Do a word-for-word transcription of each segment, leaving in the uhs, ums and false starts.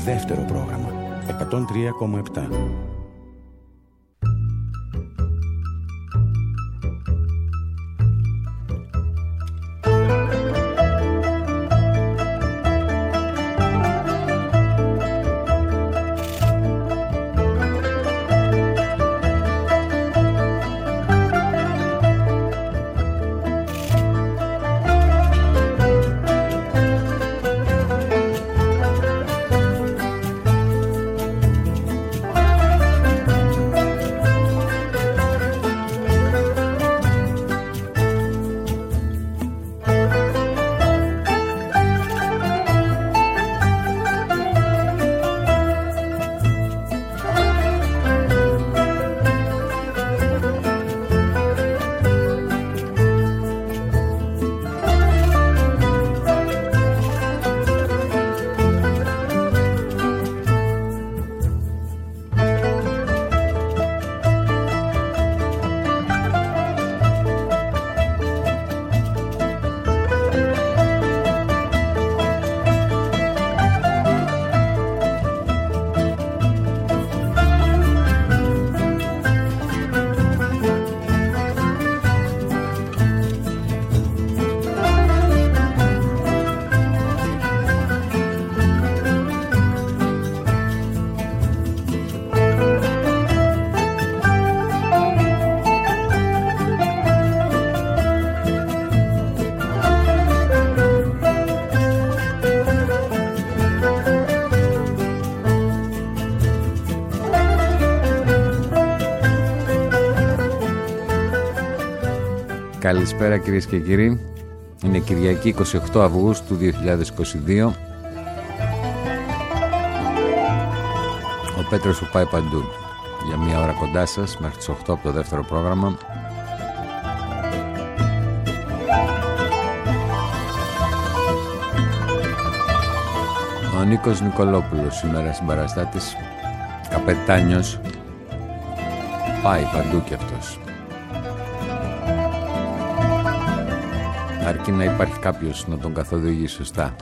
δεύτερο πρόγραμμα εκατόν τρία κόμμα επτά. Καλησπέρα κυρίες και κύριοι. Είναι Κυριακή εικοστή ογδόη Αυγούστου δύο χιλιάδες είκοσι δύο. Ο Πέτρος που πάει παντού. Για μία ώρα κοντά σας μέχρι τις οκτώ από το δεύτερο πρόγραμμα. Ο Νίκος Νικολόπουλος σήμερα συμπαραστάτης, καπετάνιος, πάει παντού κι αυτός. Αρκεί να υπάρχει κάποιος να τον καθοδηγεί σωστά.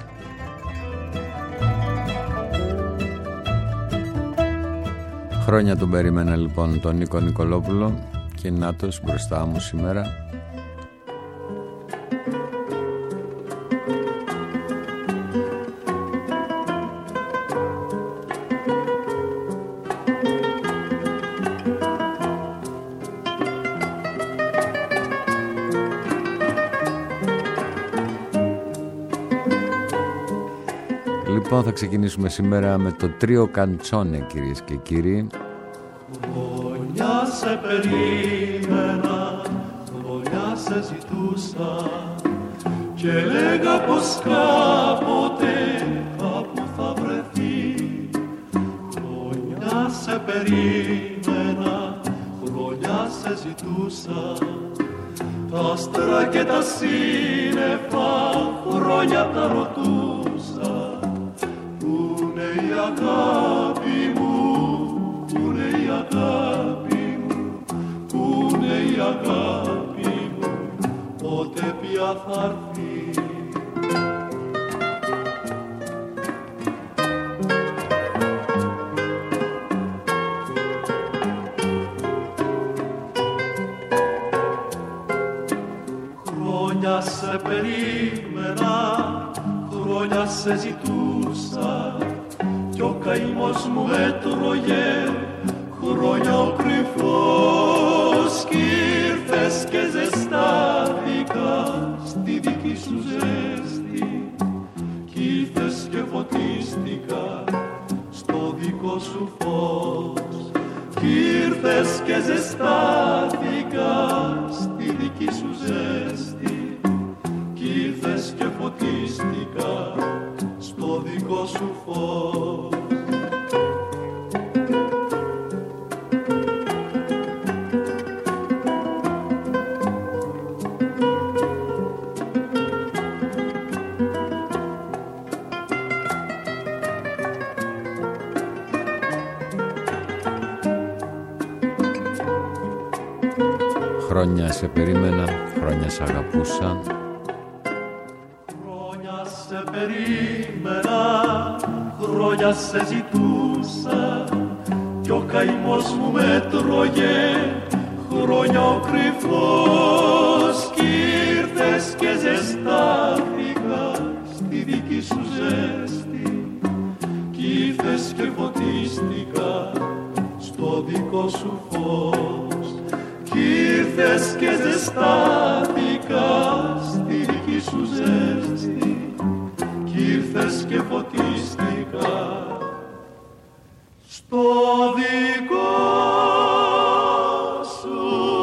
Χρόνια τον περίμενα λοιπόν τον Νίκο Νικολόπουλο και νάτος μπροστά μου σήμερα. Λοιπόν, θα ξεκινήσουμε σήμερα με το τρίο Καντσόνε, κυρίες και κύριοι. Χρόνια σε περίμενα, χρόνια σε ζητούσα και λέγα πως κάποτε κάπου θα βρεθεί. Χρόνια σε περίμενα, χρόνια σε ζητούσα, τα άστρα και τα σύννεφα χρόνια τα ρωτούσα. Η αγάπη μου, πού είναι η αγάπη μου, πού είναι η αγάπη μου, πότε πια θα έρθει. Χρόνια σε περίμενα, χρόνια σε ζητούσα, κι ο καημός μου έτρωγε χρόνια ο κρυφός, κι ήρθες και ζεστάθηκα στη δική σου ζέστη, κι ήρθες και φωτίστηκα στο δικό σου φως, κι ήρθες και ζεστάθηκα στη δική σου ζέστη, κι ήρθες και φωτίστηκα στο δικό σου φως. Χρόνια σε περίμενα, χρόνια σ' αγαπούσα. Χρόνια σε σε περίμενα, χρόνια σε ζητούσα κι ο καημός μου με τρώγε, χρόνια ο κρυφός κι ήρθες και ζεστάθηκα στη δική σου ζέστη κι ήρθες και φωτίστηκα στο δικό σου φως κι ήρθες και ζεστάθηκα στη δική σου ζέστη κι ήρθες και φωτίστηκα στο δικό σου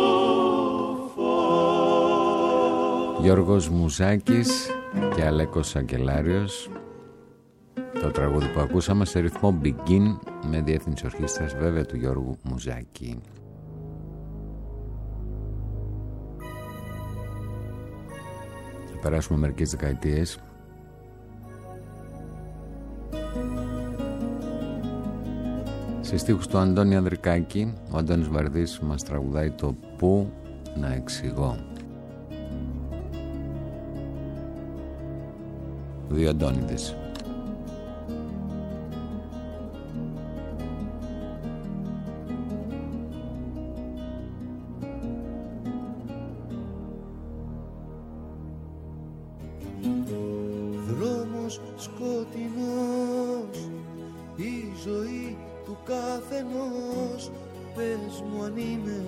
φως. Γιώργος Μουζάκης και Αλέκος Αγγελάριος. Το τραγούδι που ακούσαμε σε ρυθμό Begin με διεύθυνση ορχήστρας βέβαια του Γιώργου Μουζάκη. Θα περάσουμε μερικές δεκαετίες. Σε στίχους του Αντώνη Ανδρικάκη, ο Αντώνης Βαρδής μας τραγουδάει το «Πού να εξηγώ». Δύο Αντώνιδες. Δρόμος σκοτεινός, η ζωή του καθενός, πες μου αν είμαι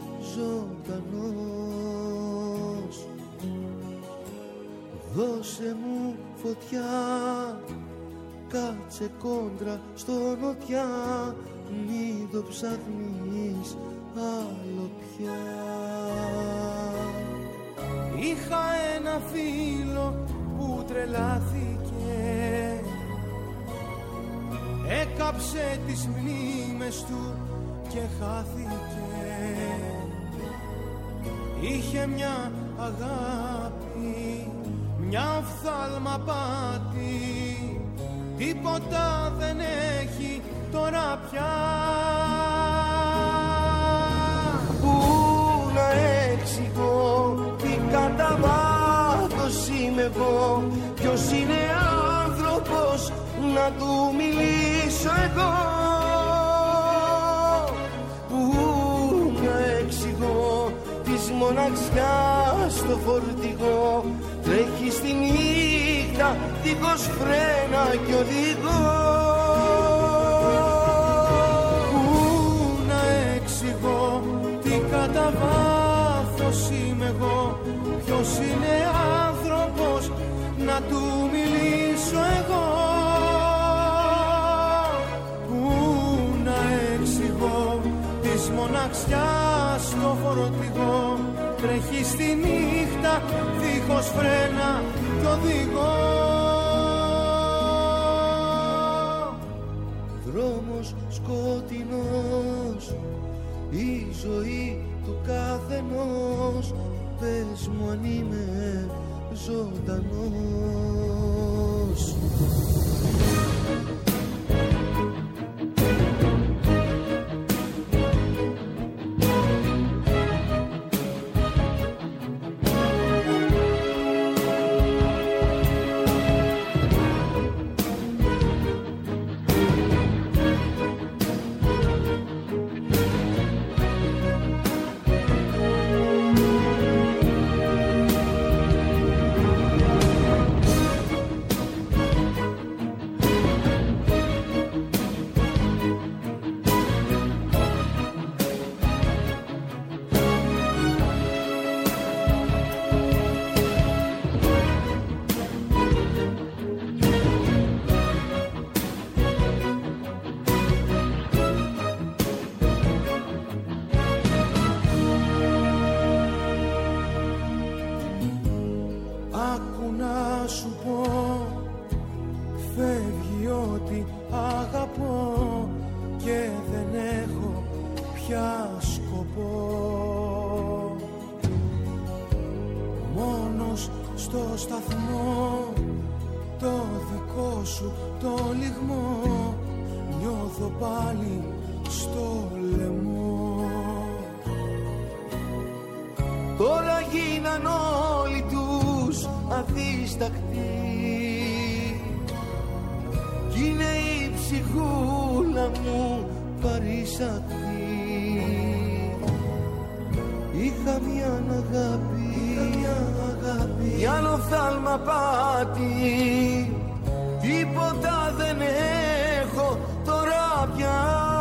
ζωντανός. Δώσε μου φωτιά, κάτσε κόντρα στο νοτιά, μην το ψάχνεις άλλο πια. Είχα ένα φίλο που τρελάθηκε, έκαψε τις μνήμες του και χάθηκε. Είχε μια αγάπη, μια οφθάλμα πάτη, τίποτα δεν έχει τώρα πια. Πού να εξηγώ τι κατά βάθος είμαι εγώ, ποιος είναι άνθρωπος να του μιλήσω εγώ. Πού να εξηγώ της μοναξιάς το φορτηγό, τρέχει στη νύχτα δίχως φρένα κι οδηγό. Πού να εξηγώ τι κατά βάθος είμαι εγώ, ποιος είναι άνθρωπος να του μιλήσω εγώ. Πού να εξηγώ της μοναξιάς το φορτηγό, τρέχει στη νύχτα δίχως φρένα κι οδηγό. Δρόμος σκοτεινός, η ζωή του καθενός, πες μου αν είμαι ζωντανός. Τώρα γίναν όλοι τους αδίστακτοι, είναι η ψυχούλα μου παρήσαχτη. Είχα μια αγάπη, είχα μια αγάπη, κι άλλο φθάλμα πάτη. Τίποτα δεν έχω τώρα πια.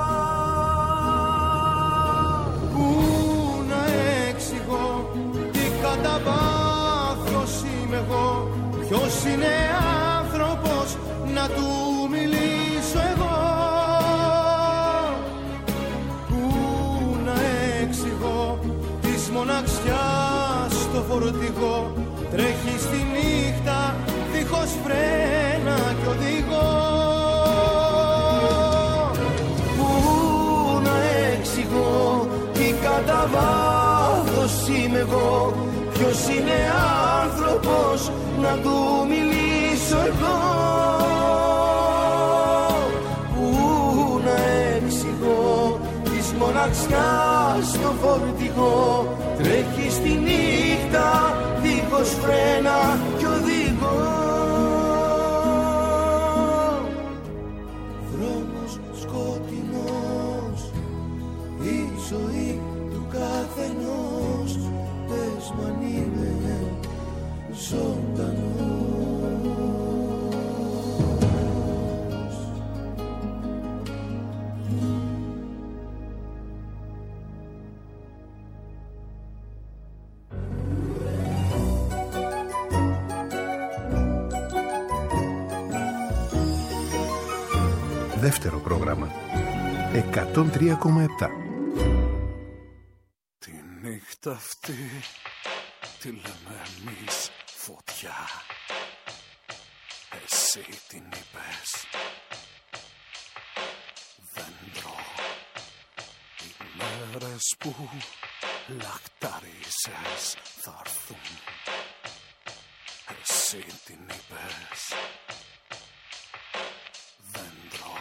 Πού να εξηγώ τι κατά βάθος είμαι εγώ, ποιος είναι άνθρωπος να του μιλήσω εγώ. Πού να εξηγώ της μοναξιάς το φορτηγό, τρέχει στη νύχτα δίχως φρένα κι οδηγώ. Πού να εξηγώ τι κατά βάθος είμαι εγώ, ποιος είναι άνθρωπος να του μιλήσω εγώ. Πού να εξηγώ της μοναξιάς το φορτηγό, τρέχει στη νύχτα δίχως φρένα κι οδηγώ. Δρόμος σκοτεινός, η ζωή του καθενός, πες μ' αν είμαι ζωντανός. Δεύτερο πρόγραμμα εκατόν τρία κόμμα επτά. Τη νύχτα αυτή τη λέμε εμείς φωτιά. Εσύ την είπες δέντρο. Οι μέρες που λαχταρίζες θα έρθουν. Εσύ την είπες δέντρο.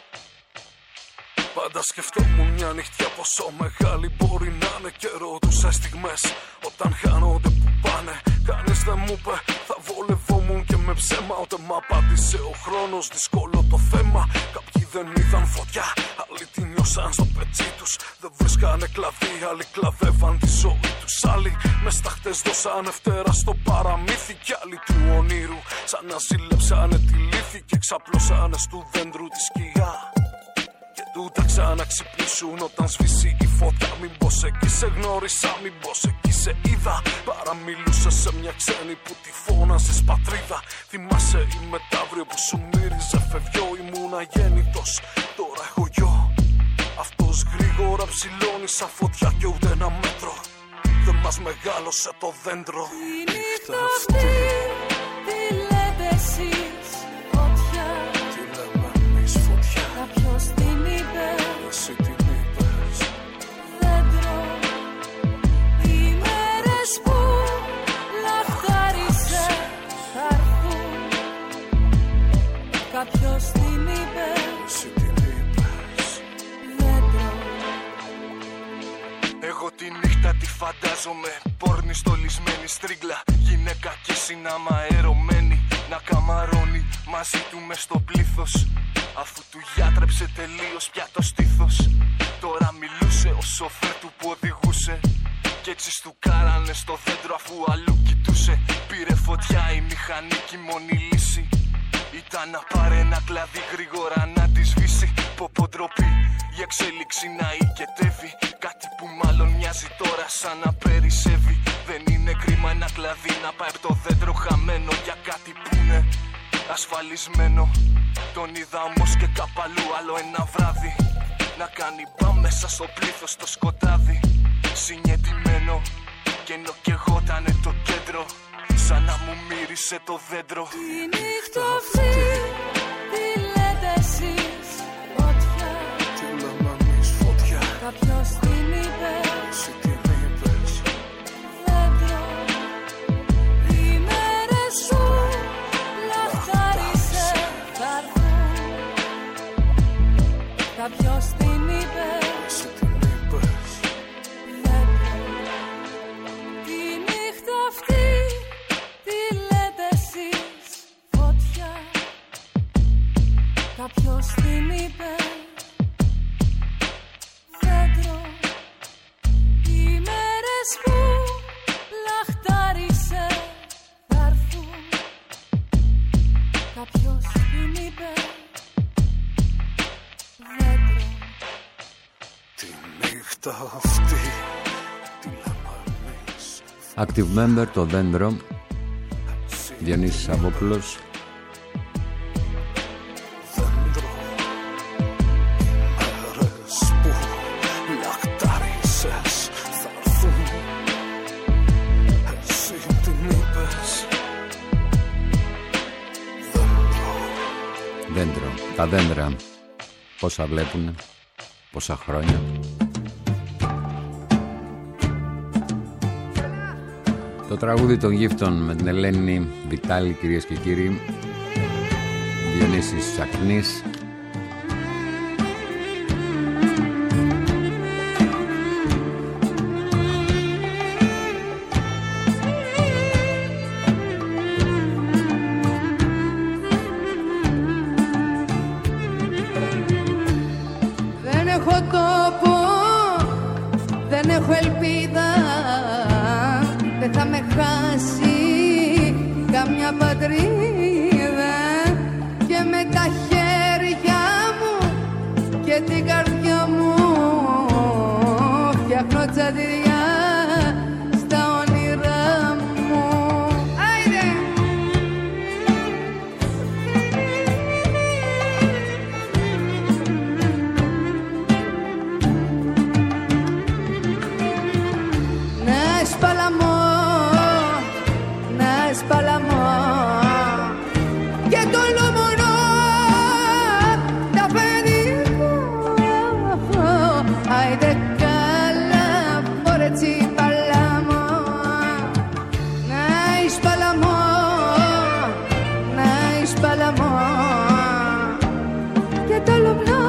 Πάντα σκεφτόμουν μια νύχτια πόσο μεγάλη μπορεί να είναι, και ρωτούσα στιγμές όταν χάνονται που πάνε. Κανείς δεν μου είπε θα βολευόμουν και με ψέμα, ούτε μ' απάντησε ο χρόνος, δύσκολο το θέμα. Κάποιοι δεν είδαν φωτιά, άλλοι τη νιώσαν στο πετσί τους. Δεν βρίσκανε κλαδί, άλλοι κλαδεύαν τη ζωή τους. Άλλοι με στάχτες δώσανε φτερά στο παραμύθι, κι άλλοι του ονείρου σαν να ζήλεψανε τη λύθη και ξαπλώσανε στου δέντρου τη σκιά. Τούτα ξαναξυπνήσουν όταν σβήσει η φωτιά. Μήπως εκεί σε γνώρισα, μήπως εκεί σε είδα. Παραμιλούσα σε μια ξένη που τη φώναζες πατρίδα. Θυμάσαι η μεταύριο που σου μύριζε φευγιό. Ήμουν αγέννητος, τώρα έχω γιο. Αυτός γρήγορα ψηλώνει σαν φωτιά και ούτε ένα μέτρο δεν μας μεγάλωσε το δέντρο. Η νύχτα αυτή τι λέτε εσείς φωτιά. Τι λέμε εμείς φωτιά. Κάποιος την είπε, εσύ την είπες δέντρο. Οι μέρες που λαχτάρισε θα έρθουν. Κάποιος την είπε, εσύ την είπες δέντρο. Εγώ τη νύχτα τη φαντάζομαι πόρνη στολισμένη στρίγκλα. Γυναίκα και συνάμα αερωμένη να καμαρώνει μαζί του μες στο πλήθος. Αφού του γιάτρεψε τελείως πια το στήθος, τώρα μιλούσε ο σοφέρ του που οδηγούσε. Κι έτσι του κάρανε στο δέντρο αφού αλλού κοιτούσε. Πήρε φωτιά η μηχανική μόνη λύση ήταν να πάρει ένα κλαδί γρήγορα να τη σβήσει. Πω ντροπή η εξέλιξη να οικετεύει. Κάτι που μάλλον μοιάζει τώρα σαν να περισσεύει. Δεν είναι κρίμα ένα κλαδί να πάει από το δέντρο χαμένο για κάτι που είναι ασφαλισμένο. Τον είδα όμως και κάπου αλλού άλλο ένα βράδυ να κάνει μπαμ μέσα στο πλήθος το σκοτάδι. Συναιτημένο κι ενώ κι εγώ ήτανε το κέντρο, σαν να μου μύρισε το δέντρο. Τη νύχτα αυτή τι λέτε εσείς φωτιά. Τι λέμε εμείς φωτιά. Κάποιος την είπε, εσύ την είπες δέντρο. Οι μέρες σου λαχτάρισε θα έρθουν. Κάποιος την είπε, εσύ την είπες δέντρο. Τη νύχτα αυτή τι λέτε εσείς φωτιά. Κάποιος την είπε δέντρο. Τη νύχτα αυτή τη λαμπανείς. Active member το δέντρο, Διονύσης Σαββόπουλος. Δέντρο, μέρες που λαχτάρισες θα έρθουν. Εσύ την είπες. Δέντρο. Δέντρο, τα δέντρα πόσα βλέπουνε, πόσα χρόνια. Το τραγούδι των γύφτων με την Ελένη Βιτάλη, κυρίες και κύριοι. Διονύσης Τσακνής. Δεν έχω τόπο, δεν έχω ελπίδα, δεν θα με χάσει καμιά πατρίδα. Και με τα χέρια μου και την καρδιά μου φτιάχνω τσαντηριά στα όνειρά μου. Άιντε! Να σπαλαμώ, να σπαλαμώ και το λομονό τα παιδικό. Άιντε καλά, πορετσι παλαμώ. Να σπαλαμώ, να σπαλαμώ και το λομονό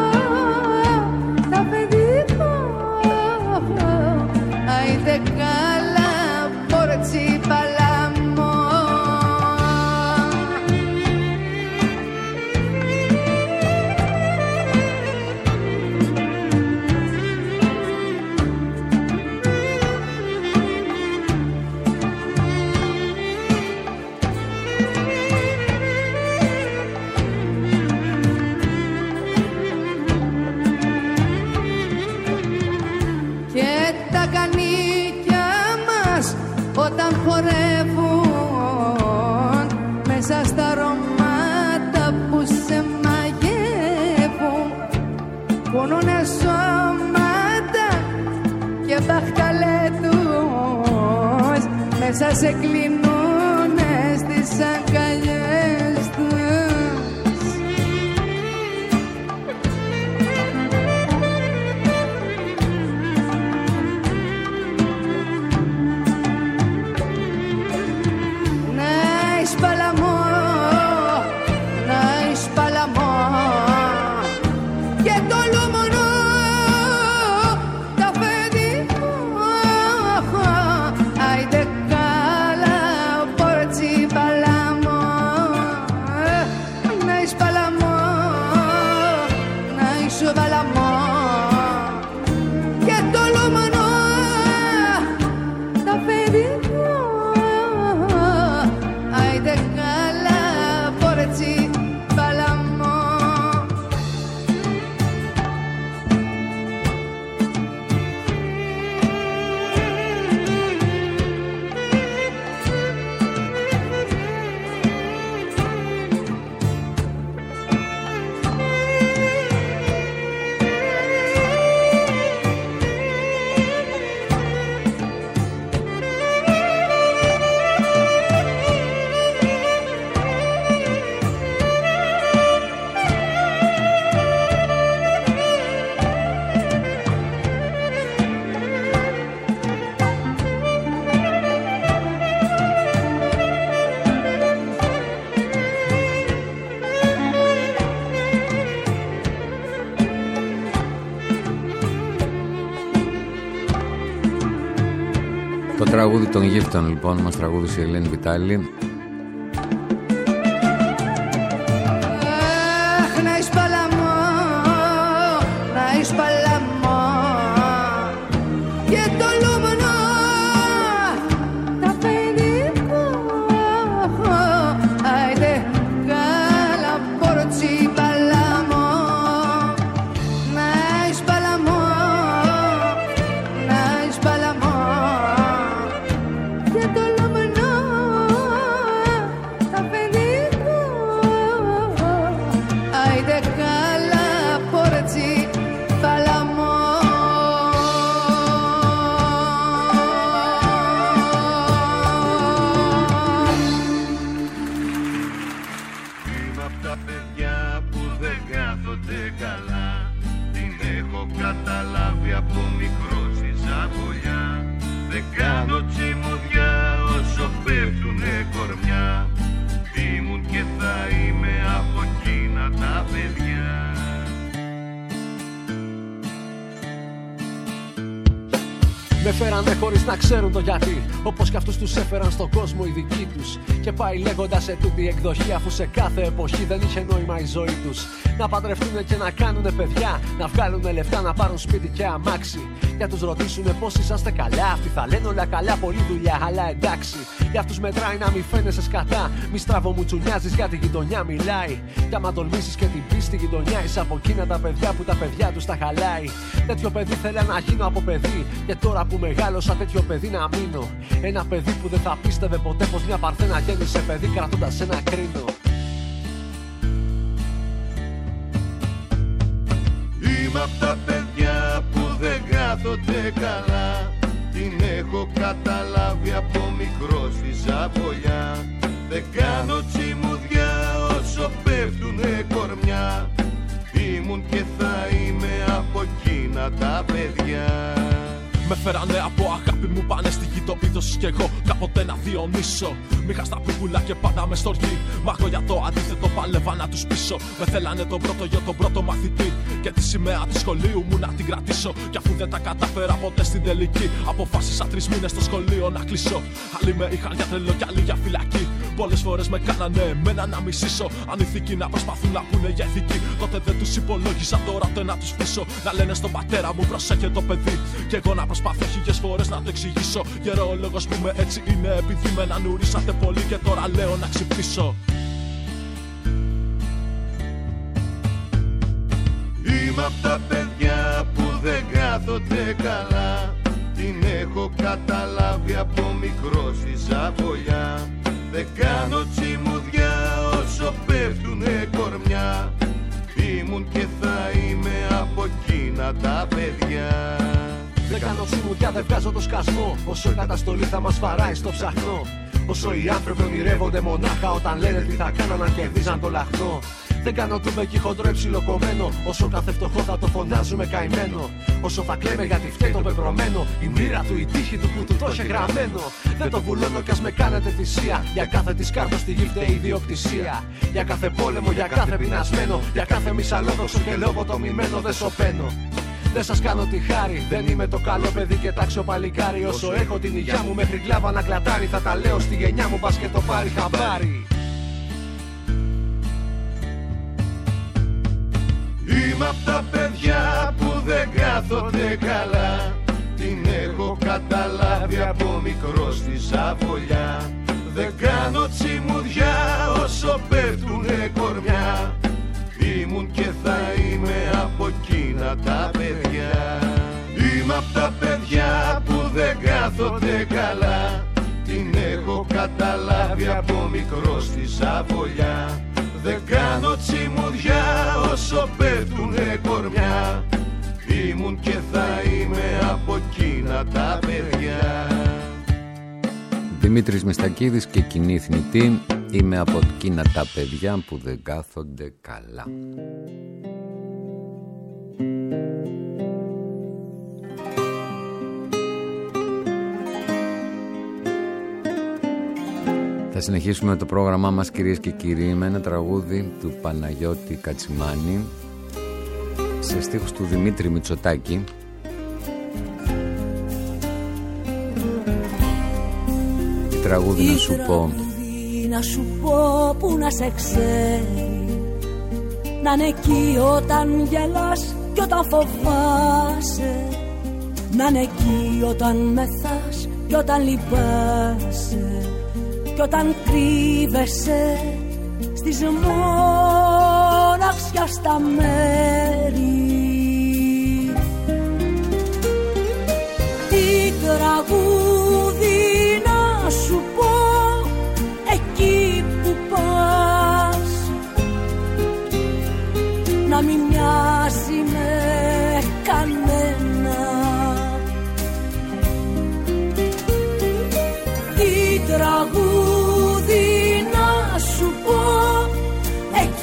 τα παιδικό. Άιντε καλά, πορετσι παλαμώ. Και τα κανίκια μας όταν χορεύουν μέσα στα αρώματα που σε μαγεύουν, κουνούνε σώματα και μπαχταλέτους μέσα σε κλείνουνε στις αγκαλιές τους. Να σπαλαμώ, να σπαλαμώ και το λούμονο τα παιδικό. Άιντε καλά, πορετσι παλαμώ. Να σπαλαμώ, να σπαλαμώ και το λούμονο τα παιδικό. Άιντε καλά, πορετσι παλαμώ. Το τραγούδι των γύφτων λοιπόν μας τραγούδισε η Ελένη Βιτάλη. Αχ, να σπαλαμώ, να σπαλαμώ και το λούμονο τα παιδικό. Άιντε καλά, Είμαι απ' τα παιδιά που δεν κάθονται καλά. Την έχω καταλάβει από μικρό στη Ζαβολιά. Δεν κάνω τσιμουδιά όσο πέφτουνε κορμιά. Ήμουν και θα είμαι από εκείνα τα παιδιά. Με φέρανε χωρίς να ξέρουν το γιατί, όπως κι αυτούς τους έφεραν στον κόσμο οι δικοί τους. Και πάει λέγοντας σε τούτη εκδοχή, αφού σε κάθε εποχή δεν είχε νόημα η ζωή τους. Να παντρευτούνε και να κάνουνε παιδιά, να βγάλουνε λεφτά, να πάρουν σπίτι και αμάξι. Για τους ρωτήσουνε πως είσαστε καλά, αυτοί θα λένε όλα καλά, πολλή δουλειά, αλλά εντάξει. Για αυτούς μετράει να μη φαίνεσαι σκατά, μη στραβομουτσουνιάζεις για τη γειτονιά μιλάει. Κι άμα τολμήσεις και την πεις στη γειτονιά, είσαι από εκείνα τα παιδιά που τα παιδιά τους τα χαλάει. Τέτοιο παιδί θέλα να γίνω από παιδί, και τώρα που μεγάλωσα τέτοιο παιδί να μείνω. Ένα παιδί που δεν θα πίστευε ποτέ πως μια παρθένα γέννησε παιδί κρατώντας ένα κρίνο. Είμαι απ' τα παιδιά που δεν κάθονται καλά. Την έχω καταλάβει από μικρό στη Ζαβολιά. Δεν κάνω τσιμουδιά όσο πέφτουνε κορμιά. Ήμουν και θα είμαι από εκείνα τα παιδιά. Με φέρανε από αγάπη μου, πάνε στη γη το πίδωσης κι εγώ κάποτε να διονύσω. Μήχα στα πίπουλα και πάντα με στοργή. Μα εγώ για το αντίθετο παλεύα να τους πείσω. Με θέλανε τον πρώτο γιο, τον πρώτο μαθητή. Και τη σημαία του σχολείου μου να την κρατήσω. Κι αφού δεν τα κατάφερα ποτέ στην τελική, αποφάσισα τρεις μήνες στο σχολείο να κλείσω. Άλλοι με είχαν για τρελό κι άλλοι για φυλακή. Πολλές φορές με κάνανε εμένα να μισήσω. Αν ηθικοί να προσπαθούν να πούνε για ηθική, τότε δεν τους υπολόγιζα, τώρα ούτε να τους πείσω. Να λένε στον πατέρα μου προσέχε το παιδί. Κι εγώ να προσπαθώ χίλιες φορές να το εξηγήσω. Γερό ο λόγος που με έτσι είναι επειδή με νουρίσατε πολύ και τώρα λέω να ξυπνήσω. Είμαι απ' τα παιδιά που δεν κάθονται καλά. Την έχω καταλάβει από μικρό στη Ζαβολιά. Δεν κάνω τσιμουδιά όσο πέφτουνε κορμιά. Ήμουν και θα είμαι από εκείνα τα παιδιά. Δεν κάνω τσιμουδιά, δεν βγάζω το σκασμό. Όσο η καταστολή θα μας βαράει στο ψαχνό. Όσο οι άνθρωποι ονειρεύονται μονάχα όταν λένε τι θα κάναν αν κερδίζαν το λαχνό. Δεν κάνω τούμπεκι χοντρό υψιλοκομμένο. Όσο κάθε φτωχό θα το φωνάζουμε καημένο. Όσο θα κλαίμε γιατί φταίει το πεπρωμένο. Η μοίρα του, η τύχη του που του το είχε γραμμένο. Δεν το βουλώνω κι ας με κάνετε θυσία. Για κάθε της κάρτος στη γη φταίει η ιδιοκτησία. Για κάθε πόλεμο, για κάθε πεινασμένο. Για κάθε μισαλόδοξο και λογοτομημένο δεν σωπαίνω. Δεν σας κάνω τη χάρη, δεν είμαι το καλό παιδί και τάξιο παλικάρι. Όσο έχω την υγειά μου μέχρι κλάβα να κλατάρει, θα τα λέω στη γενιά μου μπας και το πάρει χαμπάρι. Είμαι απ' τα παιδιά που δεν κάθονται καλά. Την έχω καταλάβει από μικρό στη Ζαβολιά. Δεν κάνω τσιμουδιά όσο πέφτουνε κορμιά. Ήμουν και θα είμαι από εκείνα τα παιδιά. Είμαι απ' τα παιδιά που δεν κάθονται καλά. Την έχω καταλάβει από μικρό στη Ζαβολιά. Δεν κάνω τσιμουδιά όσο πέφτουνε κορμιά. Ήμουν και θα είμαι από εκείνα τα παιδιά. Δημήτρης Μιστακίδης και Κοινή Θνητή. Είμαι από εκείνα τα παιδιά που δεν κάθονται καλά. Θα συνεχίσουμε το πρόγραμμά μας, κυρίες και κύριοι, με ένα τραγούδι του Παναγιώτη Κατσιμάνη σε στίχους του Δημήτρη Μητσοτάκη. Τι τραγούδι να σου πω? Να σου πω που να σε ξέρει, να είναι εκεί όταν γελάς και όταν φοβάσαι, να είναι εκεί όταν μεθάς και όταν λυπάσαι, κι όταν κρύβεσαι στις μοναξιά στα μέρη. Τι τραγούδι να σου πω εκεί που πας, να μην μοιάζει με κανένα. Τι τραγούδι να σου πω εκεί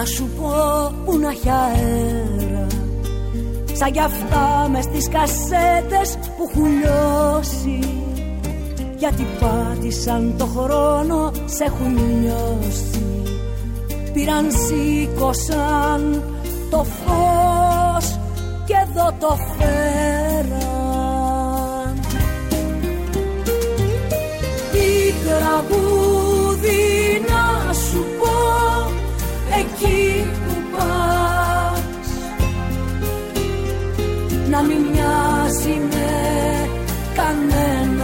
να σου πω που να έχει αέρα, σαν κι αυτά μες στις κασέτες που έχουν λιώσει, γιατί πάτησαν το χρόνο, σε έχουν νιώσει. Πήραν, σήκωσαν το φως και εδώ το φέραν. Τι τραγούδι να σου πω εκεί που πας, να μην μοιάζει με κανένα.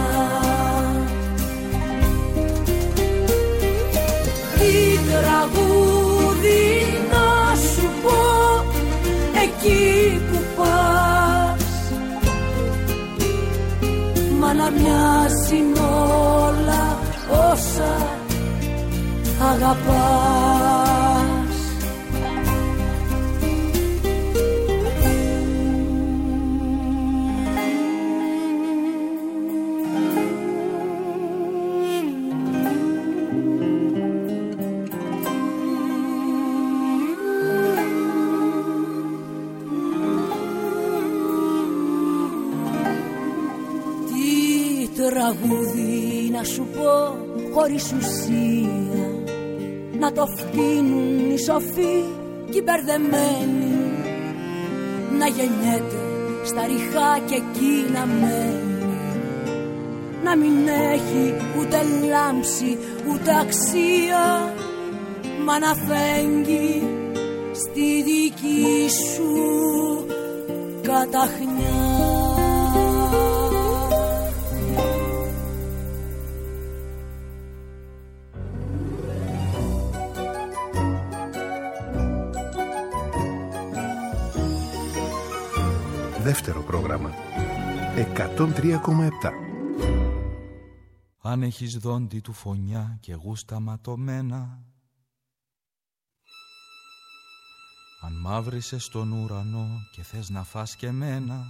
Τι τραγούδι να σου πω εκεί που πας, μα να μοιάζει μ' όλα όσα αγαπάς. Τραγούδι να σου πω χωρίς ουσία, να το φτύνουν οι σοφοί κι οι μπερδεμένοι, να γεννιέται στα ριχά και εκεί να μένει, να μην έχει ούτε λάμψη ούτε αξία, μα να φέγγει στη δική σου καταχνιά. Δεύτερο πρόγραμμα εκατόν τρία κόμμα επτά. Αν έχεις δόντι του φωνιά και γούστα ματωμένα, αν μαύρισες τον ουρανό και θες να φας και μένα,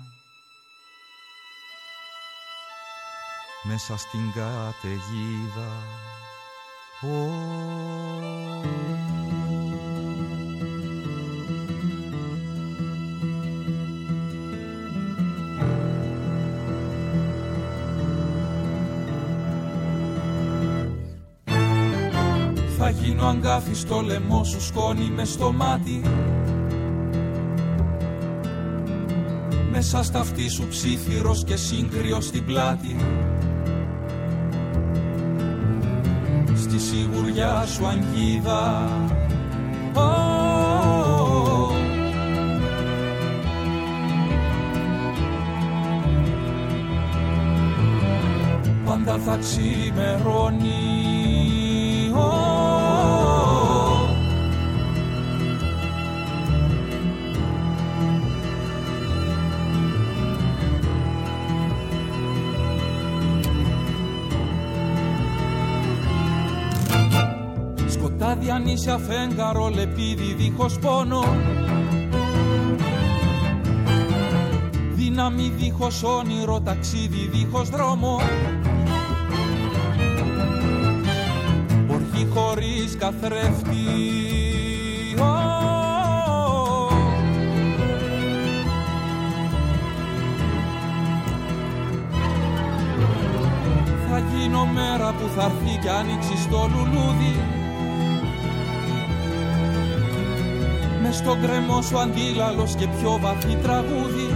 μέσα στην καταιγίδα, oh. Θα γίνω αγκάθι στο λαιμό σου, σκόνη μες στο μάτι, μέσα στα αυτή σου ψήθυρος και σύγκριος στην πλάτη, στη σιγουριά σου αγγίδα, oh. Πάντα θα ξημερώνει, oh. Σκοτάδι ανήσια φέγγαρο, λεπίδι δίχως πόνο, δύναμη δίχως όνειρο, ταξίδι δίχως δρόμο, οργή χωρίς καθρέφτη, oh. Θα γίνω μέρα που θα έρθει κι άνοιξει στο λουλούδι, μες στον κρεμό σου αντίλαλος και πιο βαθύ τραγούδι,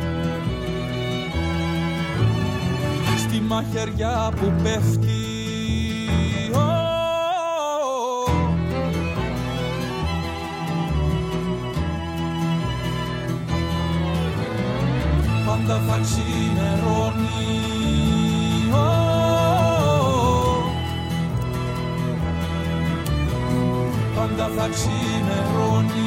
στη μαχαιριά που πέφτει, oh. Πάντα θα ξημερώνει, oh. Πάντα θα ξημερώνει.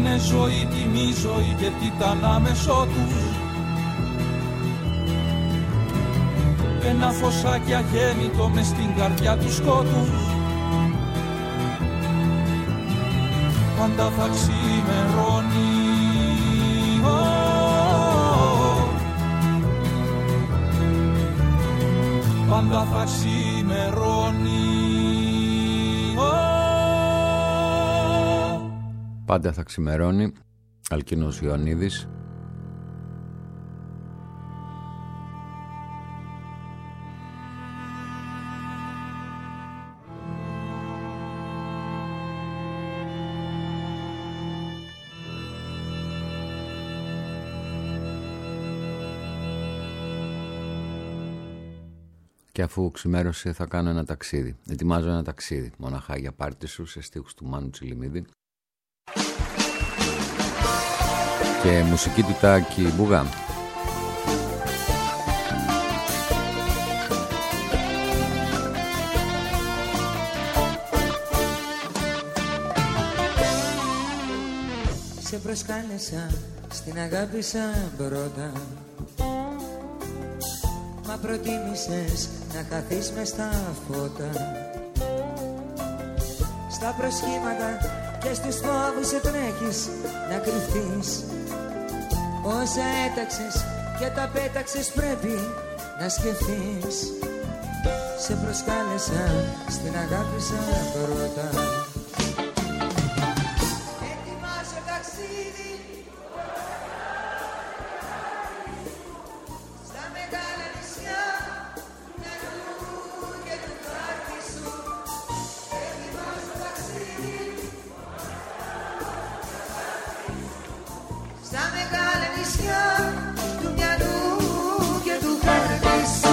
είναι ζωή, τι μη ζωή και τι τα ανάμεσό τους. Ένα φωσάκι αγέννητο μες στην καρδιά του σκότους. Πάντα θα ξημερώνει, πάντα θα ξημερώνει. Πάντα θα ξημερώνει. Αλκίνος Ιωαννίδης. Και αφού ξημέρωσε θα κάνω ένα ταξίδι. Ετοιμάζω ένα ταξίδι μοναχά για πάρτι σου σε στίχους του Μάνου Τσιλιμίδη και μουσική του Τάκη Μπουγά. Σε προσκάλεσα, στην αγάπη σαν πρώτα, μα προτίμησες να χαθείς μες στα φώτα. Στα προσχήματα και στους φόβους σε τρέχεις να κρυφτείς. Όσα έταξες και τα πέταξες πρέπει να σκεφτείς. Σε προσκάλεσα, στην αγάπη σαν πρώτα. Ετοιμάζω ταξίδι στα μεγάλα νησιά του μυαλού και του χάρτη σου. Ετοιμάζω ταξίδι στα μεγάλα νησιά του μυαλού και του χάρτη σου.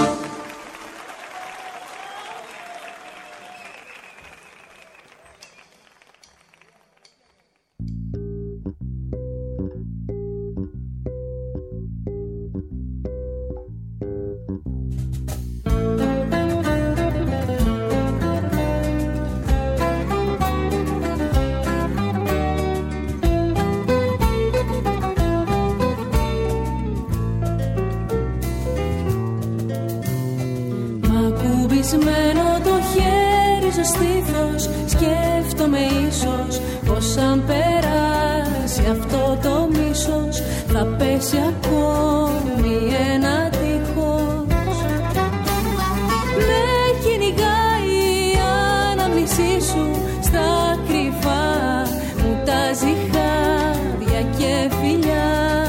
Το χέρι στο στήθος, σκέφτομαι ίσως πως αν περάσει αυτό το μίσος θα πέσει ακόμη ένα τείχος. Με κυνηγάει η αναμνησή σου στα κρυφά μου τα ζυχάδια και φιλιά.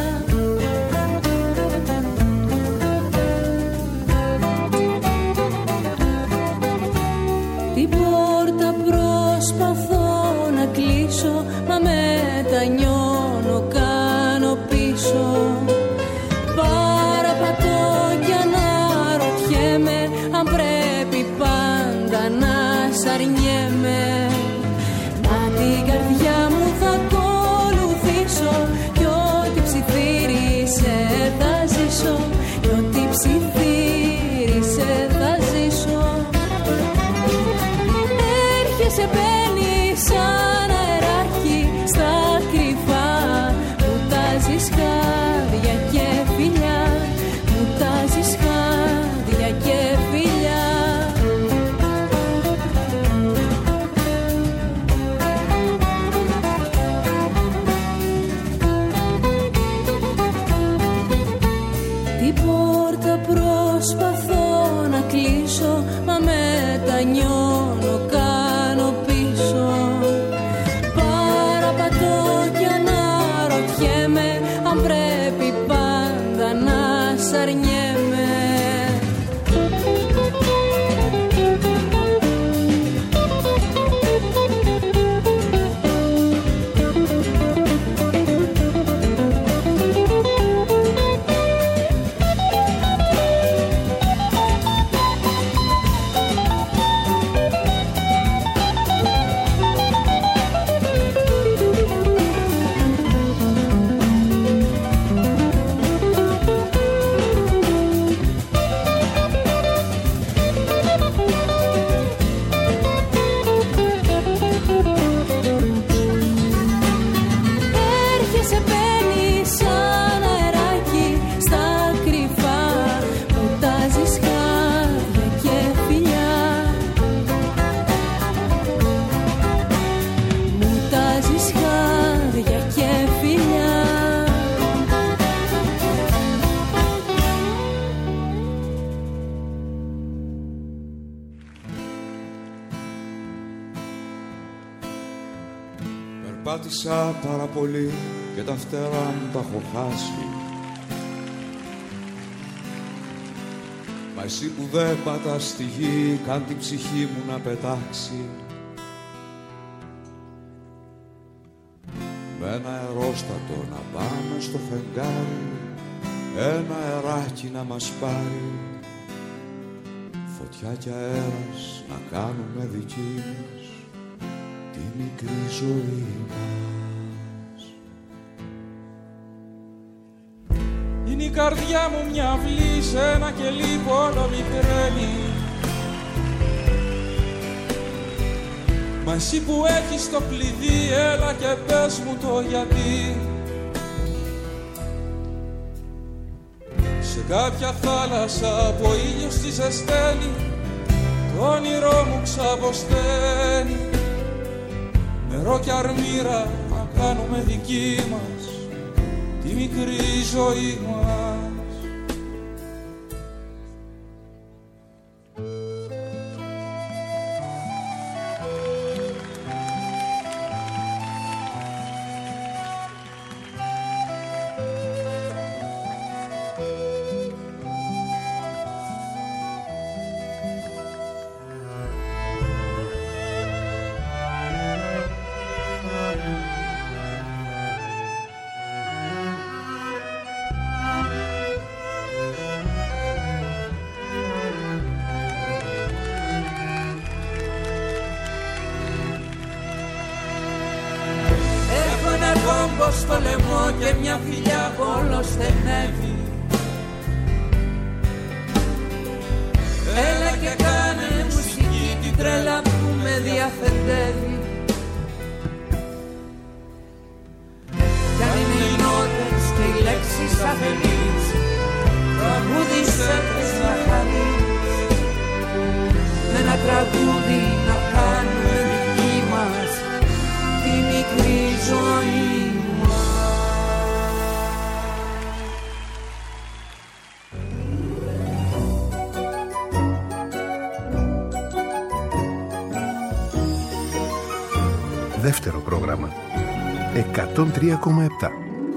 Μα μετανιώνω, κάνω πίσω. Παραπατώ κι αναρωτιέμαι αν πρέπει πάντα να σ' αρνιέμαι. Μα την καρδιά μου θα ακολουθήσω κι ό,τι ψιθύρισε θα ζήσω, κι ό,τι ψιθύρισε θα ζήσω. Έρχεσαι, μπαίνεις σαν αεράκι στα κρυφά, μου τάζεις χάδια και φιλιά, μου τάζεις χάδια και φιλιά. Την πόρτα προσπαθώ να κλείσω, μα μετανιώνω, κάνω πίσω. Περπάτησα πάρα πολύ και τα φτερά μου τα έχω χάσει. Μα εσύ που δεν πατάς στη γη, κάν την ψυχή μου να πετάξει. Με ένα αερόστατο να πάμε στο φεγγάρι, ένα αεράκι να μας πάρει, φωτιά και αέρας να κάνουμε δική μας τη μικρή ζωή μας. Είναι η καρδιά μου μια αυλή σε ένα κελί που όλο μικραίνει. Μα εσύ που έχεις το κλειδί, έλα και πες μου το γιατί. Σε κάποια θάλασσα που ο ήλιος τη ζεσταίνει, το όνειρό μου ξαποσταίνει. Νερό κι αρμύρα να κάνουμε δική μας τη μικρή ζωή μας. Στο λαιμό και μια φιλιά που όλο στενεύει. Έλα και κάνε μουσική την τρέλα που με διαφεντεύει. Κι αν είναι οι νότες και οι λέξεις αφελείς, τραγούδισε πες να χαρείς. Με ένα τραγούδι να κάνουμε δική μας τη μικρή ζωή. Δεύτερο πρόγραμμα εκατόν τρία κόμμα επτά.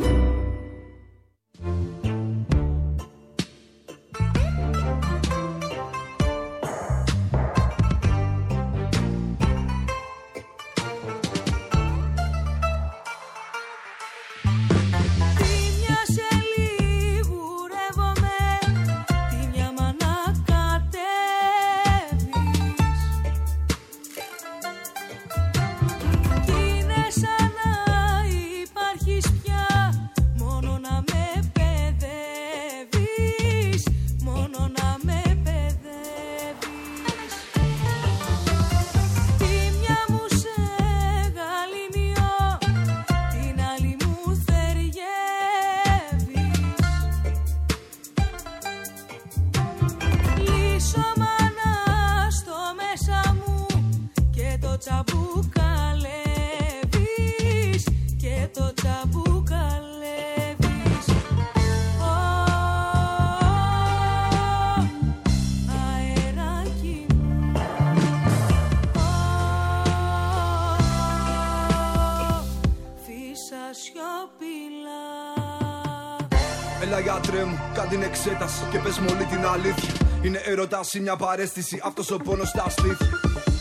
Γιατρέ μου, κάν την εξέταση και πες μου όλη την αλήθεια. Είναι έρωτας ή μια παρέστηση, αυτός ο πόνος στα στήθια.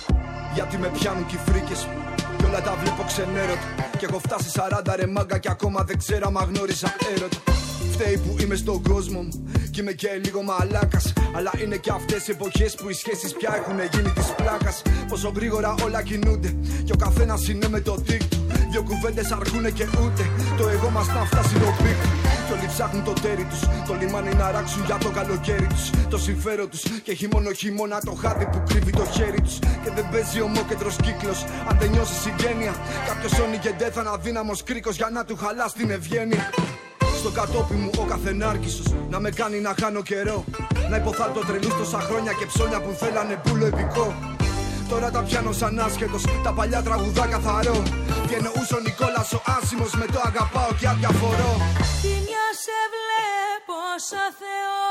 Γιατί με πιάνουν κι οι φρίκες μου κι όλα τα βλέπω ξενέρωτα. Κι έχω φτάσει σαράντα ρε μάγκα κι ακόμα δεν ξέρω άμα γνώρισα έρωτα. Φταίει που είμαι στον κόσμο μου κι είμαι και λίγο μαλάκας. Αλλά είναι και αυτές οι εποχές που οι σχέσεις πια έχουν γίνει της πλάκας. Πόσο γρήγορα όλα κινούνται κι ο καθένας είναι με το δίκτυο. Δυο κουβέντες αρκούνε και ούτε το εγώ μας να φτάσει το πικ. Κι όλοι ψάχνουν το τέρι τους, το λιμάνι να ράξουν για το καλοκαίρι τους. Το συμφέρον τους και χειμώνο χειμώνα το χάδι που κρύβει το χέρι τους. Και δεν παίζει ομόκεντρος κύκλος, αν δεν νιώσει συγγένεια. Κάποιος όνει και ντε θα είναι αδύναμος κρίκος για να του χαλάς την ευγένεια. Στο κατόπι μου ο καθενάρκησος να με κάνει να χάνω καιρό. Να υποθάλτω τρελούς τόσα χρόνια και ψώνια που θέλανε πουλο επικό. Τώρα τα πιάνω σαν άσχετος, τα παλιά τραγουδά καθαρό. Τι εννοούσε ο Νικόλας ο άσημος με το αγαπάω και αδιαφορώ. Τη μια σε βλέπω σαν Θεό,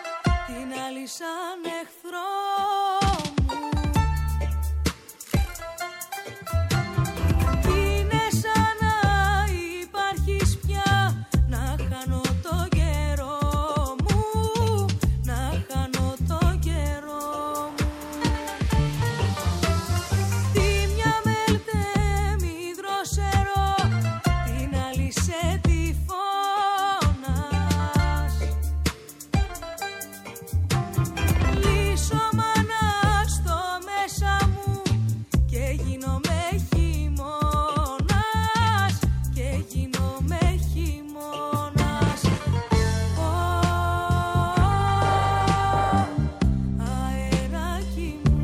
την άλλη σαν εχθρό μου. Είναι σαν γίνομαι χειμώνας και γίνομαι χειμώνας. Αεράκι μου,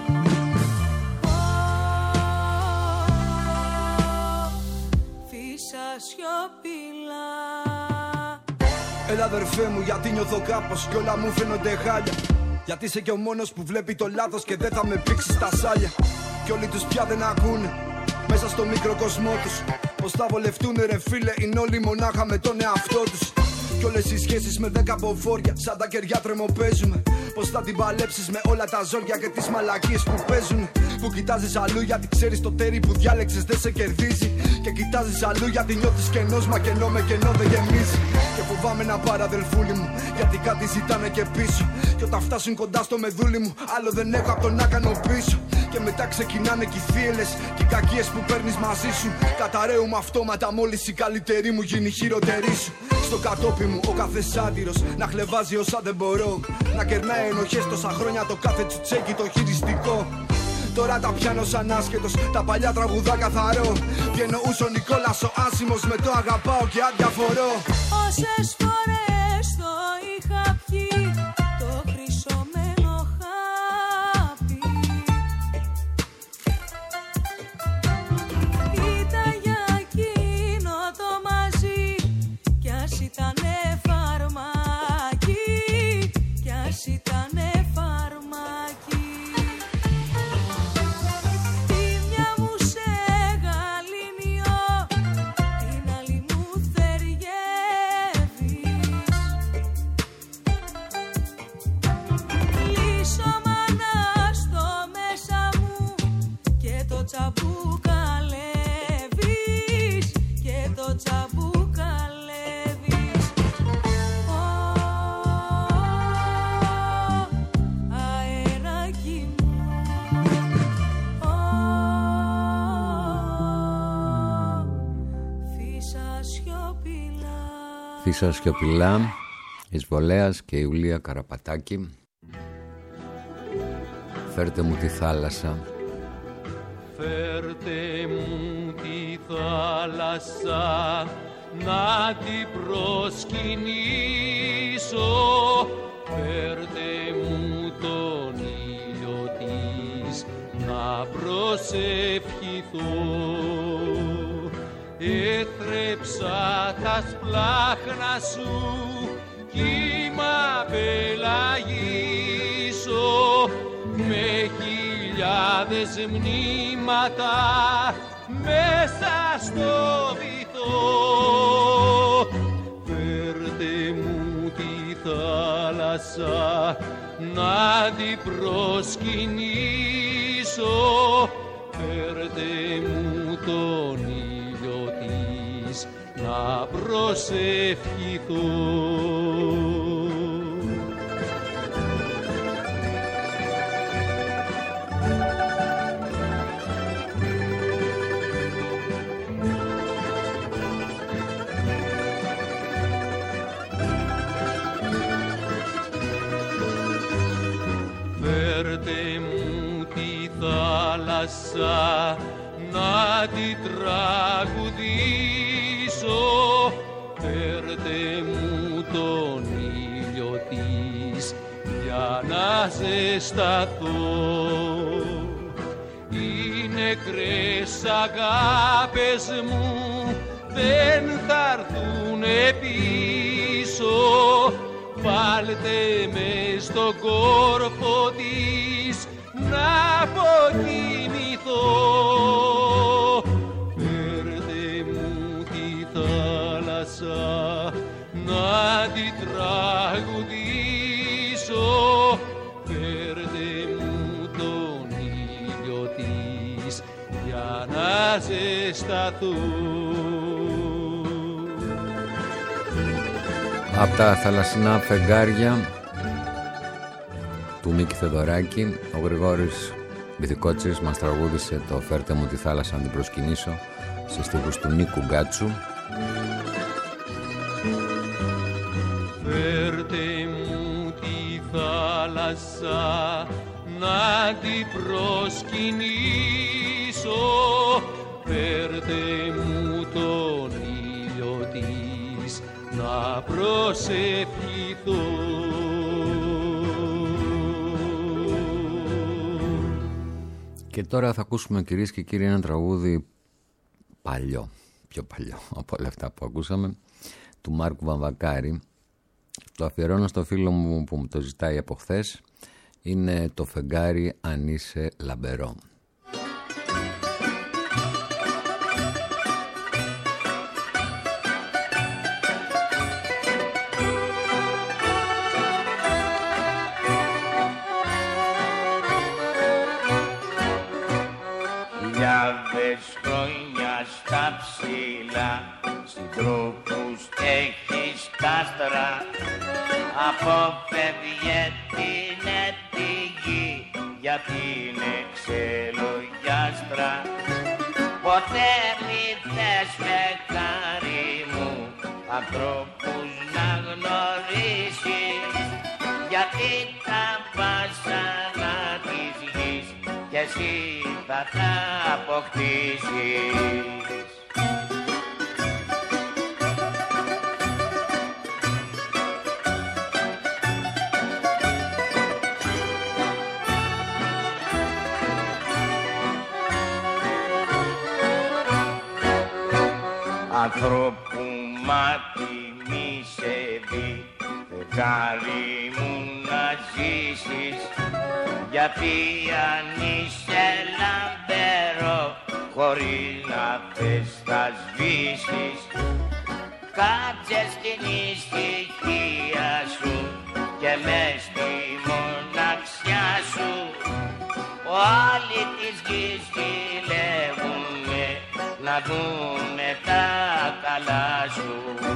φύσα σιωπηλά. Έλα αδερφέ μου, γιατί νιώθω κάπως κι όλα μου φαίνονται χάλια. Γιατί είσαι και ο μόνος που βλέπει το λάθος και δεν θα με πήξει στα σάλια. Κι όλοι τους πια δεν ακούνε μέσα στο μικρό κοσμό τους. Πως θα βολευτούνε ρε φίλε, είναι όλοι μονάχα με τον εαυτό τους. Κι όλες οι σχέσεις με δέκα μποφόρια σαν τα κεριά τρεμοπαίζουμε. Πως θα την παλέψεις με όλα τα ζόρια και τις μαλακίες που παίζουν. Που κοιτάζεις αλλού γιατί ξέρεις το τέρι που διάλεξες δεν σε κερδίζει. Και κοιτάζεις αλλού γιατί νιώθεις κενός, μα κενό με κενό δεν γεμίζει. Και φοβάμαι να πάρω αδελφούλη μου, γιατί κάτι ζητάνε και πίσω. Και όταν φτάσουν κοντά στο μεδούλι μου, άλλο δεν έχω απ' το να κάνω πίσω. Και μετά ξεκινάνε κι οι θύελες και οι κακίες που παίρνεις μαζί σου. Καταραίουμε αυτόματα μόλις η καλύτερη μου γίνει χειροτερή σου. Στο κατόπι μου ο κάθε σάτυρος να χλεβάζει όσα δεν μπορώ. Να κερνάει ενοχές τόσα χρόνια το κάθε τσουτσέκι το χειριστικό. Τώρα τα πιάνω σαν άσχετος, τα παλιά τραγουδά καθαρό. Και εννοούσε ο Νικόλας ο άσημος με το αγαπάω και αδιαφορώ. Όσες φορές το είχα πιει το χρυσωμένο χάπι, ήταν για εκείνο το μαζί. Κι ας ήτανε φαρμάκι, κι ας ήτανε φαρμάκι. Τη μια μου σε γαλήνιο, την άλλη μου θεριεύεις. Λύσω μάνα στο μέσα μου και το τσαμπουκαλεύεις, και το τσαμπουκαλεύεις. Αεράκι μου, φύσα σιωπηλά. Φύσα σιωπηλά, Εισβολέας και Ιουλία Καραπατάκη. Φέρτε μου τη θάλασσα. Φέρτε μου τη θάλασσα να την προσκυνήσω. Φέρτε μου τον ήλιο της να προσευχηθώ. Έθρεψα τα σπλάχνα σου κύμα πελαγίσω. Με χιλιάδες μνήματα μέσα στο βυθό. Φέρτε μου τη θάλασσα να την προσκυνήσω. Φέρτε μου τον ήλιο της να προσευχηθώ. Φέρτε μου τη θάλασσα να την τραγουδήσω. Φέρτε μου τον ήλιο της για να ζεσταθώ. Οι νεκρές αγάπες μου δεν θα έρθουνε πίσω. Βάλτε με στον κόρφο της να αποκοιμηθώ. Φέρτε μου τη θάλασσα να την τραγουδήσω. Φέρτε μου τον ήλιο της για να ζεσταθώ. Από τα θαλασσινά φεγγάρια του Μίκη Θεοδωράκη, ο Γρηγόρης Βυθικότσης μας τραγούδισε το «Φέρτε μου τη θάλασσα να την προσκυνήσω» σε στίχους του Νίκου Γκάτσου. Φέρτε μου τη θάλασσα να την προσκυνήσω. φέρτε μου τον ήλιο της να προσευχηθώ. Και τώρα θα ακούσουμε, κυρίες και κύριοι, ένα τραγούδι παλιό, πιο παλιό από όλα αυτά που ακούσαμε, του Μάρκου Βαμβακάρη. Το αφιερώνω στο φίλο μου που μου το ζητάει από χθες. Είναι το φεγγάρι αν είσαι λαμπερό. Χιλιάδες χρόνια στα ψηλά, συντρόφους έχεις κάστρα, αποφεύγε την ετηγή για την εξελογιάστρα. Ποτέ μη θες φεγγάρι μου ανθρώπους να γνωρίσεις, γιατί τα βάσανα της γης κι εσύ θα τα αποκτήσεις. Ανθρώπου μάτι μη σε δει, φεγγάρι μου να ζήσεις, γιατί αν είσαι λαμπερό χωρίς να θες θα σβήσεις. Κάτσε στην ησυχία σου και μες στη μοναξιά σου, όλοι της γης ζηλεύουνε να δούνε τα καλά σου.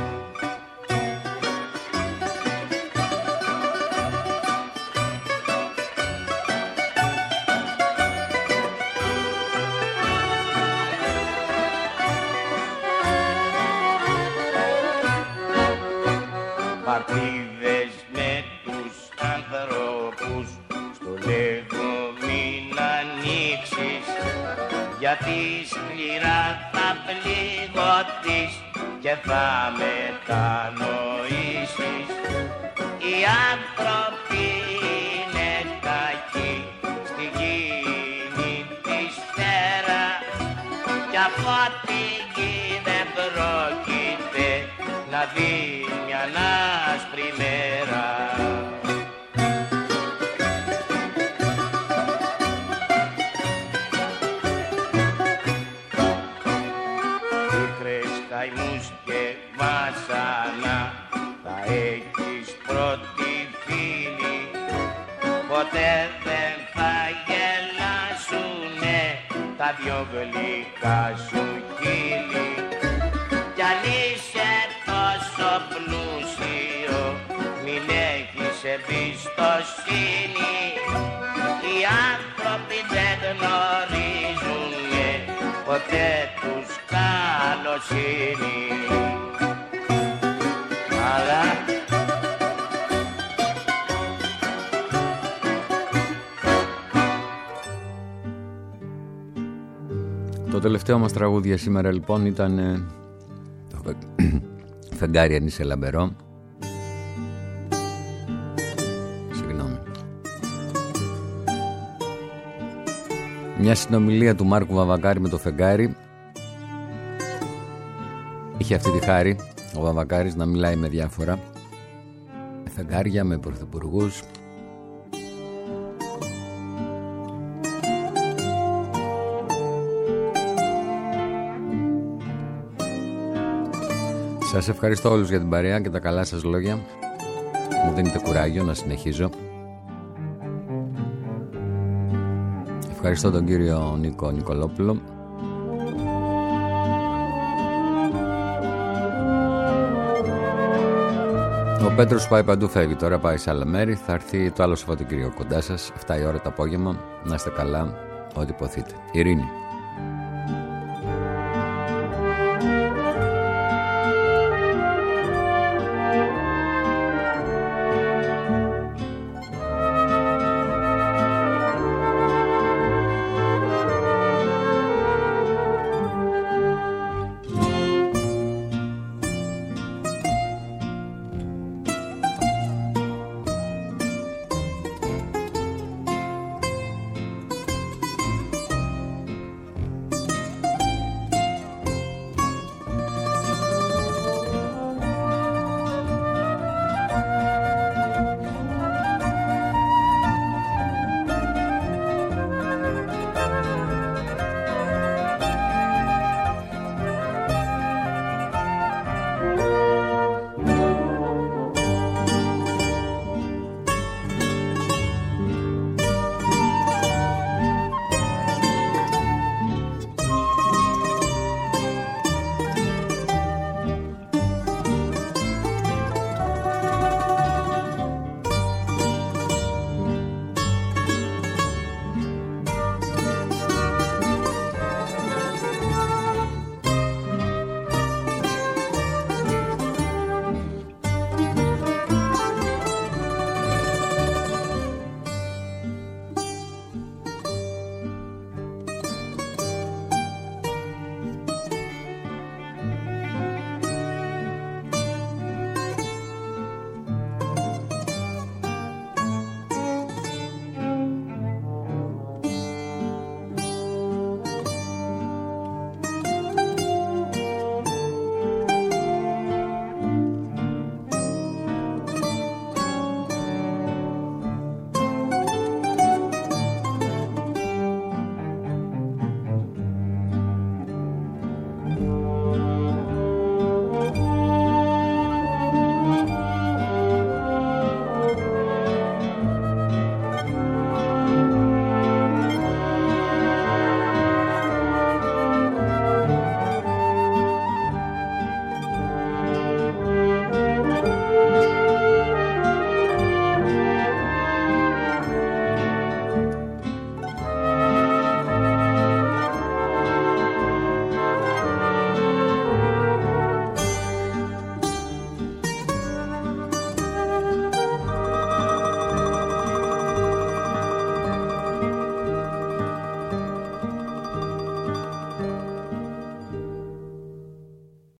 Παρτίδες με τους ανθρώπους στο λέγω μην ανοίξεις, γιατί σκληρά θα πληγωθείς και θα μετανοήσεις. Οι άνθρωποι είναι κακοί στη γη τη σφαίρα, κι από τη γη δεν πρόκειται να δει μια άσπρη μέρα. Πίκρες, καημούς και βάσανα θα έχεις πρώτη φίλη, ποτέ δεν θα γελάσουνε τα δυο γλυκά σου χείλη. Κι αν είσαι τόσο πλούσιο μην έχεις εμπιστοσύνη, οι άνθρωποι δεν γνωρίζουνε ποτέ τους καλοσύνη. Αλλά το τελευταίο μας τραγούδι για σήμερα λοιπόν ήταν ε, το φεγγάρι αν είσαι λαμπερό. Συγγνώμη. Μια συνομιλία του Μάρκου Βαμβακάρη με το φεγγάρι. Είχε αυτή τη χάρη ο Βαμβακάρης να μιλάει με διάφορα φεγγάρια, με πρωθυπουργούς. Σας ευχαριστώ όλους για την παρέα και τα καλά σας λόγια. Μου δίνετε κουράγιο να συνεχίζω. Ευχαριστώ τον κύριο Νίκο Νικολόπουλο. Ο Πέτρος πάει παντού, φεύγει τώρα, πάει σε άλλα μέρη. Θα έρθει το άλλο Σαββατοκύριακο κοντά σας, εφτά η ώρα το απόγευμα. Να είστε καλά, ό,τι υποθείτε. Ειρήνη.